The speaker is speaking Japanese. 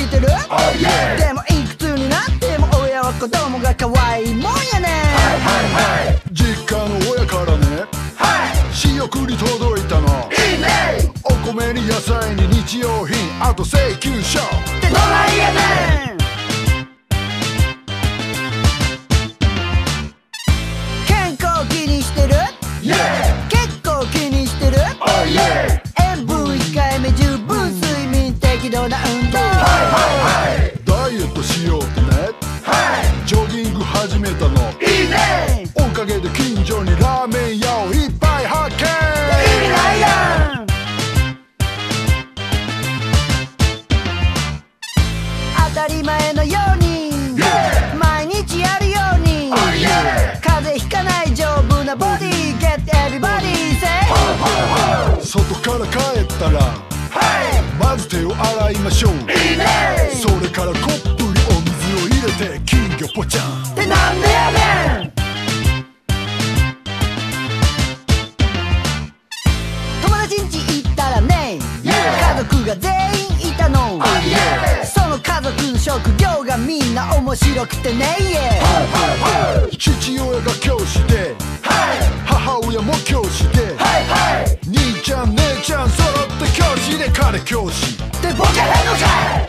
してる、でもいくつになっても親は子供が可愛いもんやね。 実家の親からね、仕送り届いたの。 いいね。 お米に野菜に日用品、あと請求書ってどないやねん。健康気にしてる、結構気にしてる、塩分控えめ、十分睡眠、適度な運動。 ダイエットしようってね、ジョギング始めたの。 いいね。 おかげで近所にラーメン屋をいっぱい発見。 意味ないやん。当たり前のように毎日やるように、風邪ひかない丈夫なボディ Get everybody say。 外から帰ったらまず手を洗いましょう。それからコップにお水を入れて金魚ぽちゃんってなんでやねん。友達ん家行ったらね、家族が全員いたの。その家族の職業がみんな面白くてね。 父親が教師で、母親も教師で、兄ちゃん姉ちゃん揃って教師で、彼教師ってボケへんのかい。